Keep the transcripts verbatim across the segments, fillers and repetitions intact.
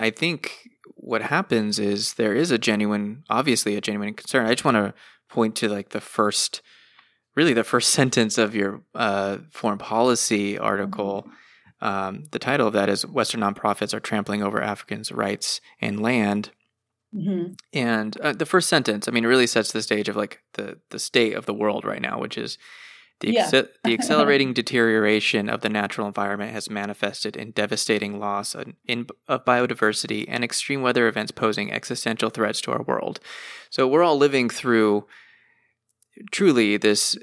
I think what happens is there is a genuine, obviously a genuine concern. I just want to point to like the first, really the first sentence of your uh, foreign policy article. Um, the title of that is Western Nonprofits Are Trampling Over Africans' Rights and Land. Mm-hmm. And uh, the first sentence, I mean, it really sets the stage of like the, the state of the world right now, which is the, yeah. ex- the accelerating deterioration of the natural environment has manifested in devastating loss in, in, of biodiversity and extreme weather events posing existential threats to our world. So we're all living through truly this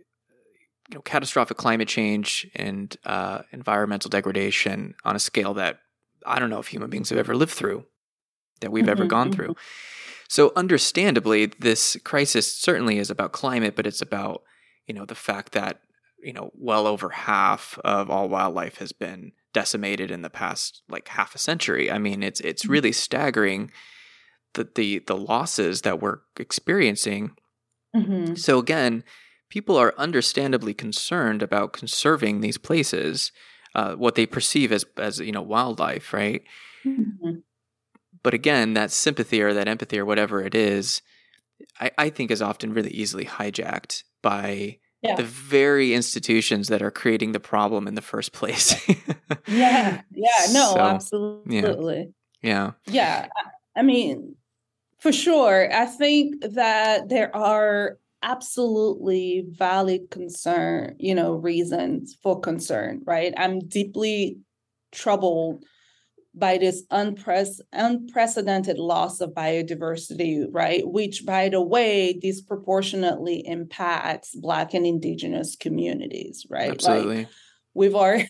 you know, catastrophic climate change and uh, environmental degradation on a scale that I don't know if human beings have ever lived through, that we've mm-hmm, ever gone mm-hmm. through. So understandably, this crisis certainly is about climate, but it's about, you know, the fact that, you know, well over half of all wildlife has been decimated in the past like half a century. I mean, it's it's really staggering the the, the losses that we're experiencing. Mm-hmm. So again, people are understandably concerned about conserving these places, uh, what they perceive as as you know wildlife, right? Mm-hmm. But again, that sympathy or that empathy or whatever it is, I, I think is often really easily hijacked by yeah. the very institutions that are creating the problem in the first place. yeah, yeah, no, so, absolutely. Yeah. Yeah. yeah, I mean, for sure. I think that there are absolutely valid concern, you know, reasons for concern, right? I'm deeply troubled by this unpre- unprecedented loss of biodiversity, right? Which, by the way, disproportionately impacts Black and Indigenous communities, right? Absolutely. Like we've already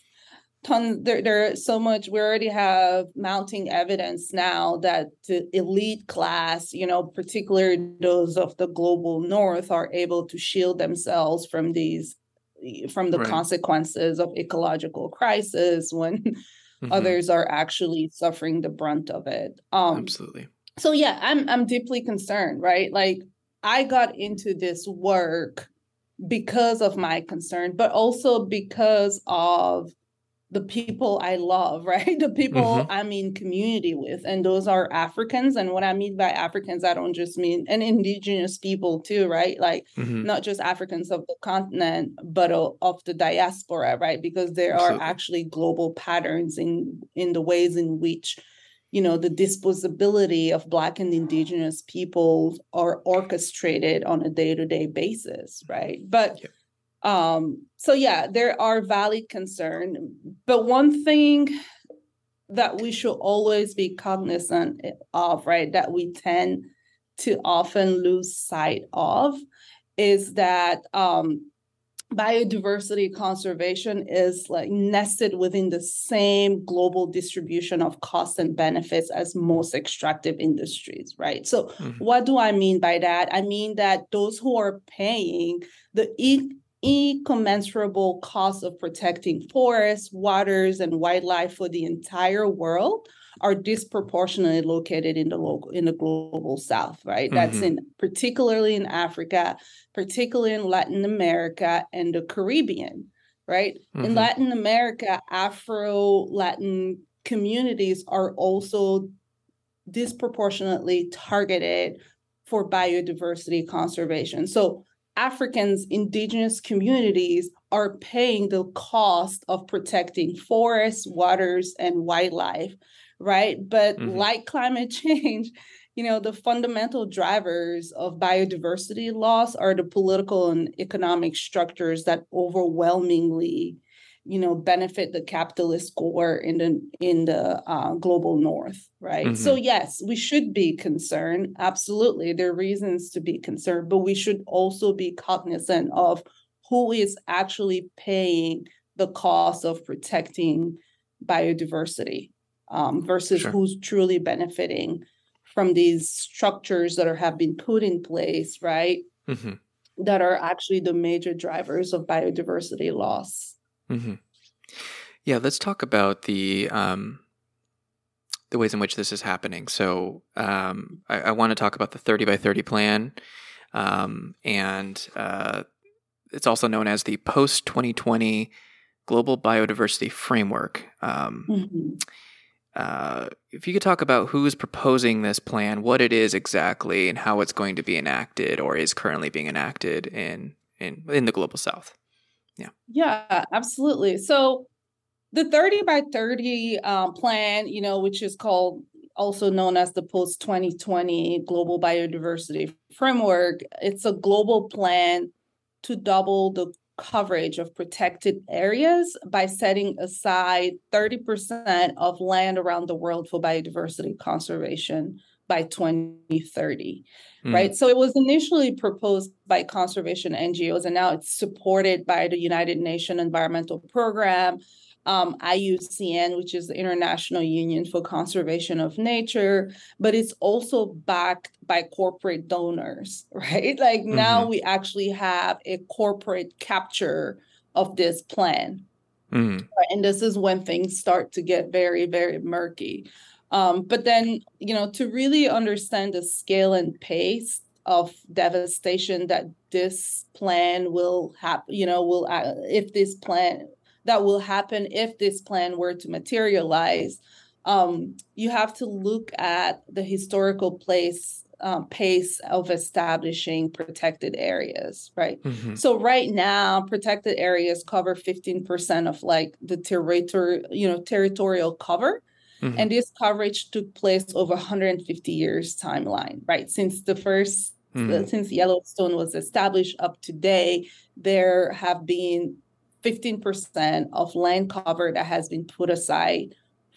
ton there, there's so much, we already have mounting evidence now that the elite class, you know, particularly those of the global north, are able to shield themselves from these, from the right. consequences of ecological crisis when Mm-hmm. others are actually suffering the brunt of it. Um, Absolutely. So yeah, I'm I'm deeply concerned, right? Like I got into this work because of my concern, but also because of the people I love, right? The people mm-hmm. I'm in community with, and those are Africans. And what I mean by Africans, I don't just mean, and Indigenous people too, right? Like mm-hmm. not just Africans of the continent, but of, of the diaspora, right? Because there Absolutely. Are actually global patterns in, in the ways in which, you know, the disposability of Black and Indigenous people are orchestrated on a day-to-day basis, right? But yep. Um, so yeah, there are valid concerns, but one thing that we should always be cognizant of, right, that we tend to often lose sight of is that um, biodiversity conservation is like nested within the same global distribution of costs and benefits as most extractive industries, right? So mm-hmm. what do I mean by that? I mean that those who are paying the e- incommensurable cost of protecting forests, waters, and wildlife for the entire world are disproportionately located in the local, in the global South, right? Mm-hmm. That's in particularly in Africa, particularly in Latin America and the Caribbean, right? Mm-hmm. In Latin America, Afro-Latin communities are also disproportionately targeted for biodiversity conservation. So Africans, indigenous communities are paying the cost of protecting forests, waters, and wildlife, right? But mm-hmm. like climate change, you know, the fundamental drivers of biodiversity loss are the political and economic structures that overwhelmingly, you know, benefit the capitalist core in the in the uh, global north, right? Mm-hmm. So yes, we should be concerned. Absolutely, there are reasons to be concerned, but we should also be cognizant of who is actually paying the cost of protecting biodiversity um, versus sure. who's truly benefiting from these structures that are, have been put in place, right? Mm-hmm. That are actually the major drivers of biodiversity loss. Mm-hmm. Yeah, let's talk about the um, the ways in which this is happening. So um, I, I want to talk about the thirty by thirty plan, um, and uh, it's also known as the post twenty twenty Global Biodiversity Framework. Um, mm-hmm. uh, if you could talk about who's proposing this plan, what it is exactly, and how it's going to be enacted or is currently being enacted in in, in the Global South. Yeah. Yeah, absolutely. So the thirty by thirty um, plan, you know, which is called also known as the post twenty twenty Global Biodiversity Framework, it's a global plan to double the coverage of protected areas by setting aside thirty percent of land around the world for biodiversity conservation by twenty thirty, mm. right? So it was initially proposed by conservation N G Os, and now it's supported by the United Nations Environmental Program, um, I U C N, which is the International Union for Conservation of Nature, but it's also backed by corporate donors, right? Like mm-hmm. now we actually have a corporate capture of this plan. Mm-hmm. Right? And this is when things start to get very, very murky. Um, but then, you know, to really understand the scale and pace of devastation that this plan will have, you know, will, uh, if this plan, that will happen if this plan were to materialize, um, you have to look at the historical place, um, pace of establishing protected areas, right? Mm-hmm. So right now, protected areas cover fifteen percent of like the territory, you know, territorial cover. Mm-hmm. And this coverage took place over one hundred fifty years timeline, right? Since the first, mm-hmm. uh, since Yellowstone was established up to date, there have been fifteen percent of land cover that has been put aside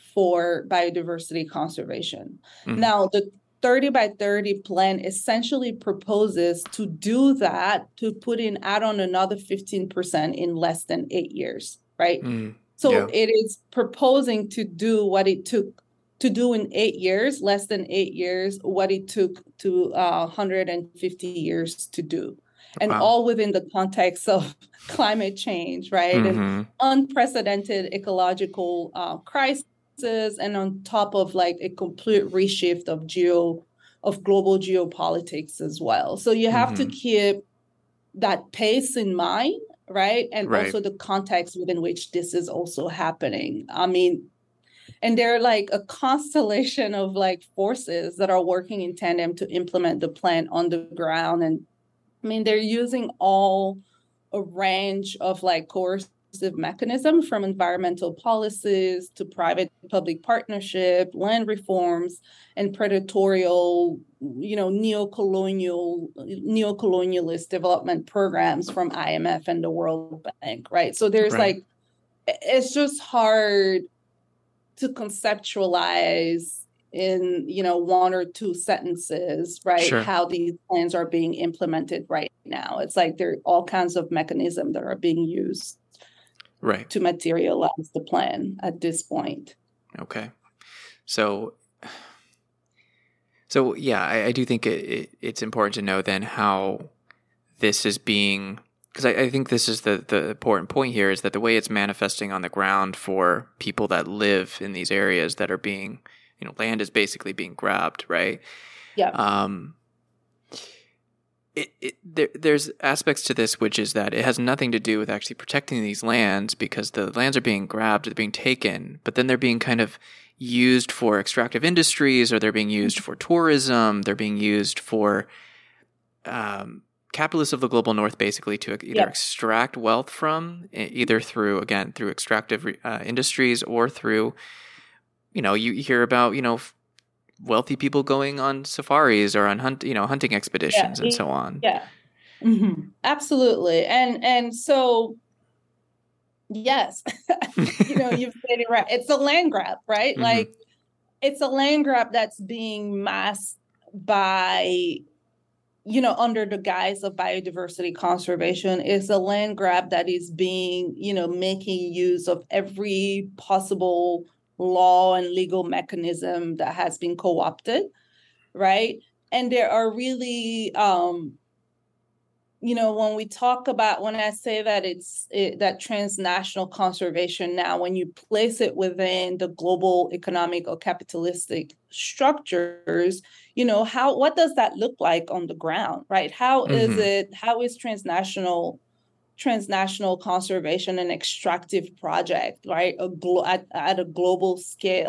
for biodiversity conservation. Mm-hmm. Now, the thirty by thirty plan essentially proposes to do that, to put in, add on another fifteen percent in less than eight years, right? Mm-hmm. So yeah. It is proposing to do what it took to do in eight years, less than eight years, what it took to uh, one hundred fifty years to do. And wow. all within the context of climate change, right? Mm-hmm. And unprecedented ecological uh, crisis, and on top of like a complete reshift of geo, of global geopolitics as well. So you have mm-hmm. to keep that pace in mind, right? And right. also the context within which this is also happening. I mean, and they're like a constellation of like forces that are working in tandem to implement the plan on the ground. And I mean, they're using all a range of like coercive mechanisms, from environmental policies to private public partnership, land reforms, and predatorial, you know, neo-colonial, neo-colonialist development programs from I M F and the World Bank, right? So there's right. like, it's just hard to conceptualize in, you know, one or two sentences, right? Sure. How these plans are being implemented right now. It's like there are all kinds of mechanisms that are being used right. to materialize the plan at this point. Okay. So, so yeah, I, I do think it, it, it's important to know then how this is being, because I, I think this is the, the important point here, is that the way it's manifesting on the ground for people that live in these areas that are being, you know, land is basically being grabbed, right? Yeah. Um, it, it there, there's aspects to this which is that it has nothing to do with actually protecting these lands, because the lands are being grabbed, they're being taken, but then they're being kind of used for extractive industries, or they're being used for tourism, they're being used for um, capitalists of the global north, basically, to either yeah. extract wealth from, either through, again, through extractive uh, industries, or through, you know, you hear about, you know, wealthy people going on safaris or on hunt, you know, hunting expeditions yeah. and so on. Yeah, mm-hmm. Absolutely. And, and so, yes, you know, you've said it right. It's a land grab, right? Mm-hmm. Like, it's a land grab that's being masked by, you know, under the guise of biodiversity conservation. It's a land grab that is being, you know, making use of every possible law and legal mechanism that has been co-opted, right? And there are really, um, you know, when we talk about, when I say that it's it, that transnational conservation now, when you place it within the global economic or capitalistic structures, you know, how, what does that look like on the ground, right? How mm-hmm. is it, how is transnational transnational conservation an extractive project, right? A glo- at, at a global scale,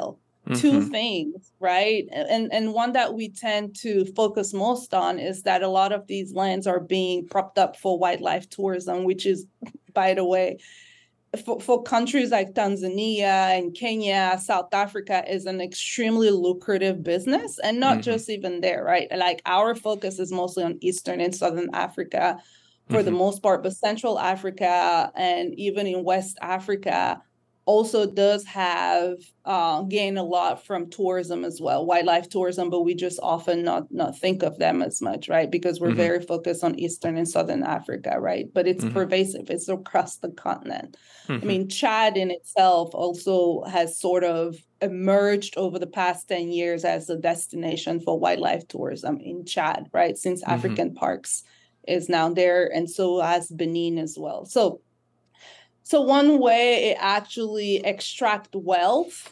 two Mm-hmm. things, right? And and one that we tend to focus most on is that a lot of these lands are being propped up for wildlife tourism, which is, by the way, for, for countries like Tanzania and Kenya, South Africa is an extremely lucrative business, and not Mm-hmm. just even there, right? Like our focus is mostly on Eastern and Southern Africa for Mm-hmm. the most part, but Central Africa and even in West Africa also does have uh, gained a lot from tourism as well, wildlife tourism, but we just often not not think of them as much, right? Because we're Mm-hmm. very focused on Eastern and Southern Africa, right? But it's Mm-hmm. pervasive, it's across the continent. I Mm-hmm. mean, Chad in itself also has sort of emerged over the past ten years as a destination for wildlife tourism in Chad, right? Since Mm-hmm. African Parks is now there, and so has Benin as well. So So one way it actually extract wealth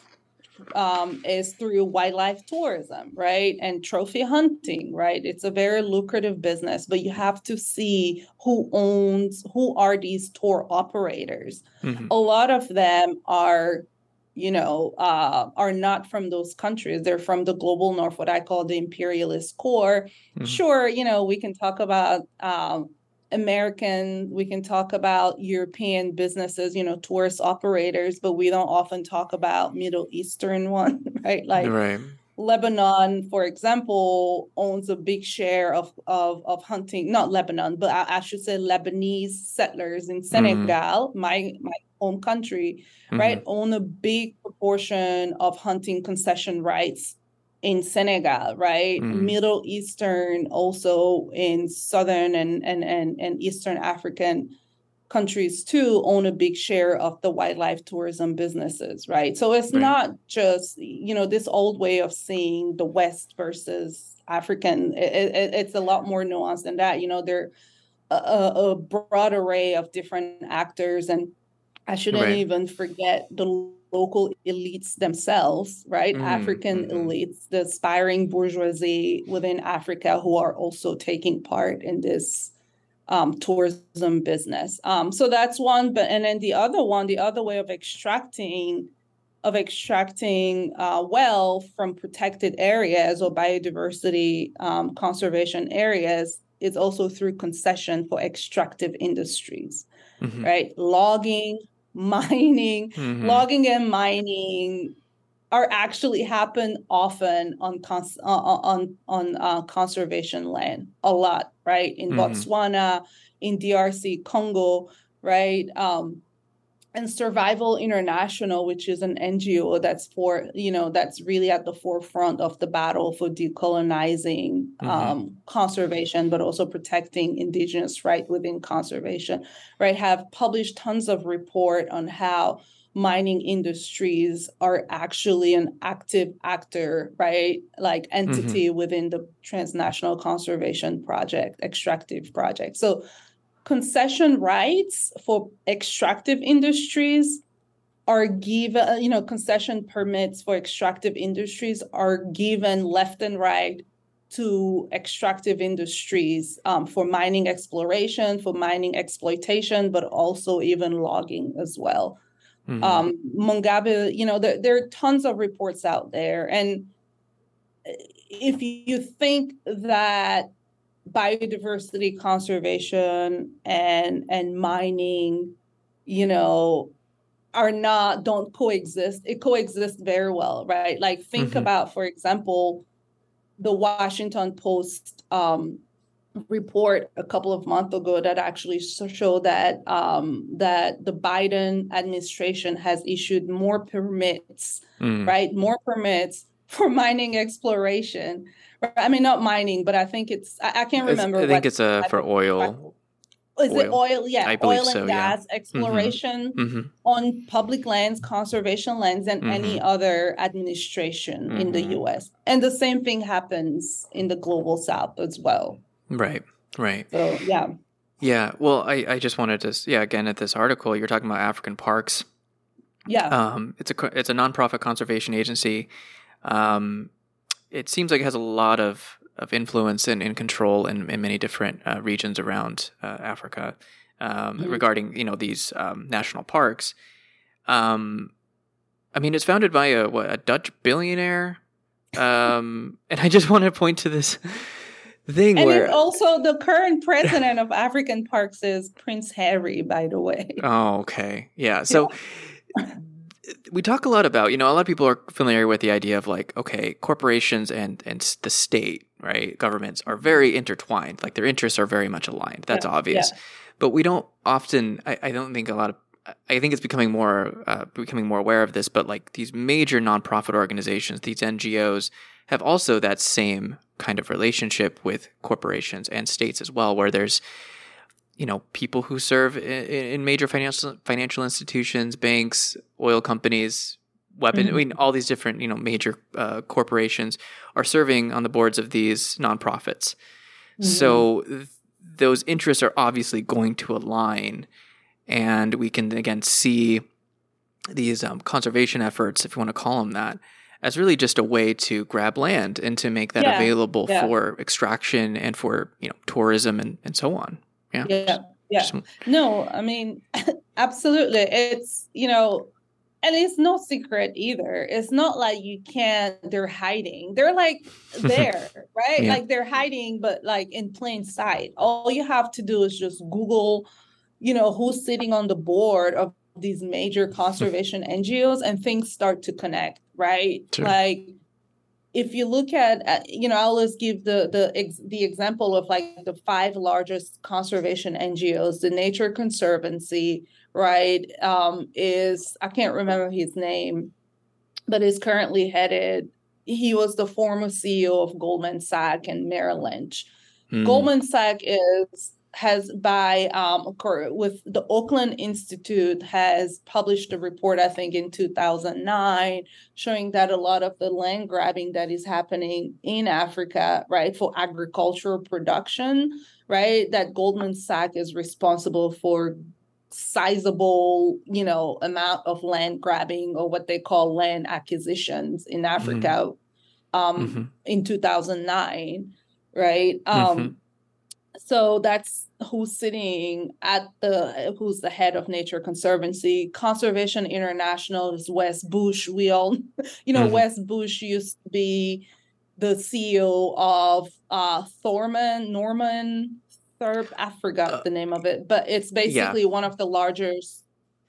um, is through wildlife tourism, right? And trophy hunting, right? It's a very lucrative business, but you have to see who owns, who are these tour operators. Mm-hmm. A lot of them are, you know, uh, are not from those countries. They're from the global north, what I call the imperialist core. Mm-hmm. Sure, you know, we can talk about um, American, we can talk about European businesses, you know, tourist operators, but we don't often talk about Middle Eastern one, right? Like Right. Lebanon, for example, owns a big share of of, of hunting, not Lebanon, but I, I should say Lebanese settlers in Senegal, mm-hmm. my my home country, mm-hmm. right, own a big proportion of hunting concession rights in Senegal, right? Mm-hmm. Middle Eastern, also in Southern and, and, and, and Eastern African countries too, own a big share of the wildlife tourism businesses, right? So it's right. not just, you know, this old way of seeing the West versus African. It, it, it's a lot more nuanced than that. You know, there are a, a broad array of different actors, and I shouldn't right. even forget the local elites themselves, right? Mm-hmm, African mm-hmm. elites, the aspiring bourgeoisie within Africa who are also taking part in this um, tourism business. Um, so that's one. But and then the other one, the other way of extracting of extracting uh, wealth from protected areas or biodiversity um, conservation areas is also through concession for extractive industries, mm-hmm. right? Logging, mining, mm-hmm. logging and mining are actually happen often on cons- uh, on on uh, conservation land, a lot, right? In mm-hmm. Botswana, in D R C Congo, right? Um, and Survival International, which is an N G O that's for, you know, that's really at the forefront of the battle for decolonizing mm-hmm. um, conservation, but also protecting indigenous rights within conservation, right, have published tons of report on how mining industries are actually an active actor, right, like entity mm-hmm. within the transnational conservation project, extractive project. So concession rights for extractive industries are given, you know, concession permits for extractive industries are given left and right to extractive industries um, for mining exploration, for mining exploitation, but also even logging as well. Mm-hmm. Um, Mugabe, you know, there, there are tons of reports out there. And if you think that biodiversity conservation and and mining, you know, are not, don't coexist. It coexists very well, right? Like think mm-hmm. about, for example, the Washington Post um, report a couple of months ago that actually showed that um, that the Biden administration has issued more permits, mm. right? More permits for mining exploration. I mean, not mining, but I think it's, I, I can't remember. I think it's uh, for oil. Is oil. it oil? Yeah, I believe oil and so, gas yeah. exploration mm-hmm. on public lands, conservation lands, and mm-hmm. any other administration mm-hmm. in the U S. And the same thing happens in the global South as well. Right, right. So, yeah. Yeah, well, I, I just wanted to, yeah, again, at this article, you're talking about African Parks. Yeah. Um, it's a it's a nonprofit conservation agency. Um, it seems like it has a lot of, of influence and, and control in, in many different uh, regions around uh, Africa um, mm-hmm. regarding, you know, these um, national parks. Um, I mean, it's founded by a what a Dutch billionaire, um, and I just want to point to this thing and where it's also the current president of African Parks is Prince Harry, by the way. Oh, okay, yeah. So Yeah. we talk a lot about, you know, a lot of people are familiar with the idea of like, okay, corporations and and the state, right, governments are very intertwined. Like their interests are very much aligned. That's Yeah, obvious, yeah. but we don't often. I, I don't think a lot of. I think it's becoming more uh, becoming more aware of this. But like these major nonprofit organizations, these N G Os, have also that same kind of relationship with corporations and states as well, where there's, you know, people who serve in, in major financial financial institutions, banks, oil companies, weapon. Mm-hmm. I mean, all these different, you know, major uh, corporations are serving on the boards of these nonprofits. Mm-hmm. So th- those interests are obviously going to align, and we can again see these um, conservation efforts, if you want to call them that, as really just a way to grab land and to make that Yeah, available yeah. for extraction and for, you know, tourism and, and so on. Yeah. Yeah. Yeah. Just- No, I mean, absolutely. It's, you know, and it's no secret either. It's not like you can't, they're hiding. They're like there, right? Yeah. Like they're hiding, but like in plain sight. All you have to do is just Google, you know, who's sitting on the board of these major conservation N G Os, and things start to connect, right? Sure. Like, if you look at, uh, you know, I always give the the ex, the example of like the five largest conservation N G Os. The Nature Conservancy, right, um, is, I can't remember his name, but is currently headed. He was the former C E O of Goldman Sachs and Merrill Lynch. Mm. Goldman Sachs is has by um with the Oakland Institute has published a report, I think in two thousand nine, showing that a lot of the land grabbing that is happening in Africa, right, for agricultural production, right, that Goldman Sachs is responsible for sizable, you know, amount of land grabbing, or what they call land acquisitions in Africa, mm-hmm. um mm-hmm. in two thousand nine, right? um mm-hmm. So that's who's sitting at the, who's the head of Nature Conservancy. Conservation International is Wes Bush. We all, you know, mm-hmm. Wes Bush used to be the C E O of uh, Thorman, Norman Thurp, I forgot uh, the name of it, but it's basically yeah. one of the largest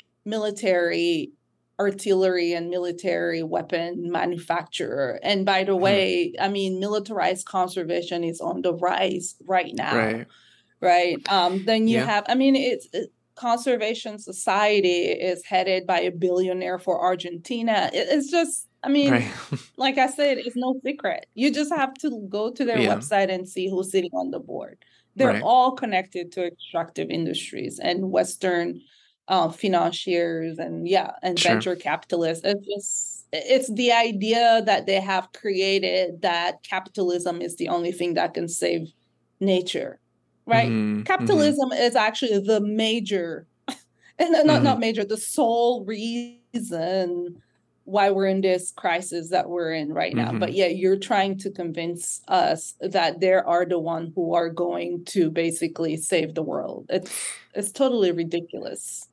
military artillery and military weapon manufacturer. And by the way, hmm. I mean, militarized conservation is on the rise right now, right? right? Um, then you yeah. have, I mean, it's it, Conservation Society is headed by a billionaire for Argentina. It, it's just, I mean, right. like I said, it's no secret. You just have to go to their yeah. website and see who's sitting on the board. They're right. all connected to extractive industries and Western Uh, financiers and yeah, and sure. venture capitalists. It's just, it's the idea that they have created that capitalism is the only thing that can save nature, right? Mm-hmm. Capitalism mm-hmm. is actually the major, and not mm-hmm. not major, the sole reason why we're in this crisis that we're in right now. Mm-hmm. But yeah, you're trying to convince us that they are the one who are going to basically save the world. It's it's totally ridiculous.